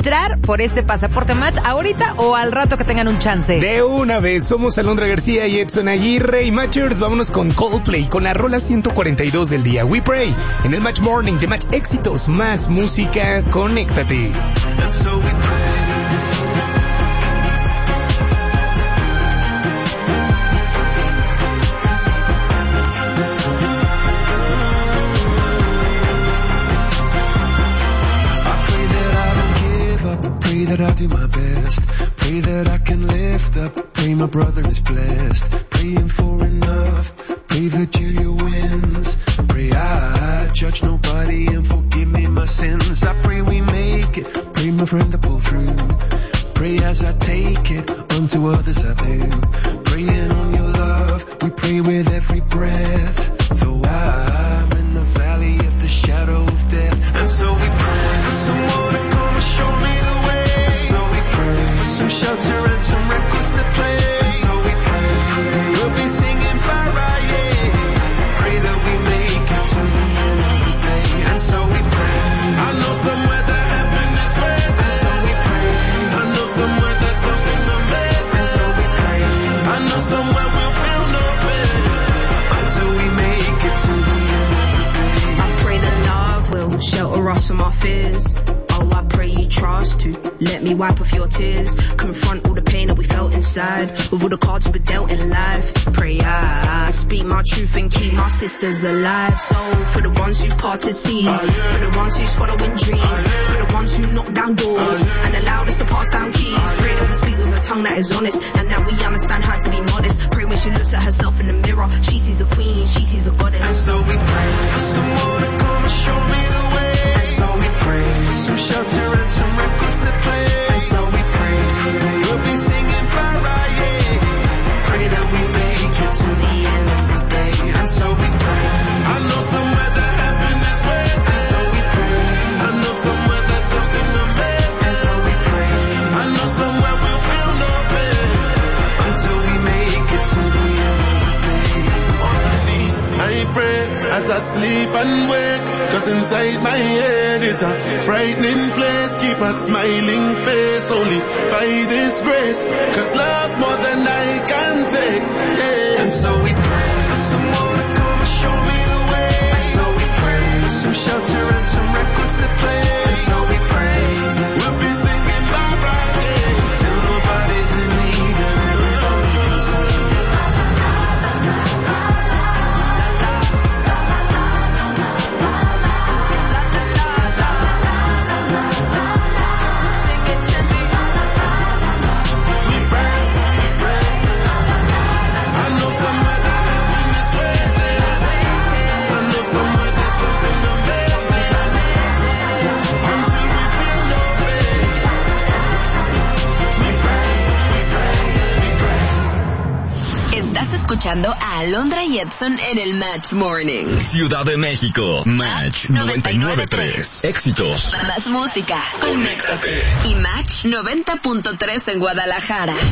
entrar por este pasaporte Match ahorita o al rato que tengan un chance? De una vez, somos Alondra García y Edson Aguirre y Matchers, vámonos con Coldplay, con la rola 142 del día. We Pray, en el Match Morning de Match Éxitos, más música, conéctate. And so we pray. Pray that I do my best. Pray that I can lift up. Pray my brother is blessed. Praying for enough. Pray Virginia wins. Pray I judge nobody and forgive me my sins. I pray we make it. Pray my friend to pull through. Pray as I take it. Unto others I do. Praying on your love. We pray with every breath. Though I'm in the valley of the shadow of death. And so we pray for someone to come and show me the way. For some shelter and some records to play. And so we pray. We'll be singing Friday. Pray that we make it to the end of the day. And so we pray. I know somewhere that heaven is waiting. And so we pray. I know somewhere there's something amazing. And so we pray. I know somewhere we'll feel no pain until we make it to the end of the day. I pray that love will shelter us from our fears. Oh, I pray you trust to let me wipe off your tears. Confront all the pain that we felt inside with all the cards we were dealt in life. Pray I speak my truth and keep my sisters alive. So for the ones who parted seas, for the ones who's following dreams, for the ones who knock down doors and allowed us to pass down keys. Pray that we speak with a tongue that is honest and that we understand how to be modest. Pray when she looks at herself in the mirror, she sees a queen, she sees a goddess. And so we pray for someone to come and show me the way. And so we pray for some shelter and some records to play. And so we pray. We'll be singing Friday. Pray that we make it to the end of the day. And so we pray. I know somewhere that heaven is waiting. And so we pray. I know somewhere there's something amazing. And so we pray. I know somewhere we'll feel no pain until we make it to the end of the day. Honestly, I pray as I sleep and wake. 'Cause inside my head is a frightening place. Keep a smiling face only by this grace. 'Cause love more than I can take. Yeah. And so we pray for someone to come and show me the way. And so we pray for some shelter and some records to play. And so we pray. We'll be singing bye Friday till nobody's in need and everybody's in need. Estás escuchando a Alondra y Edson en el Match Morning. Ciudad de México, Match 99.3. Éxitos. Más música, conéctate. Y Match 90.3 en Guadalajara.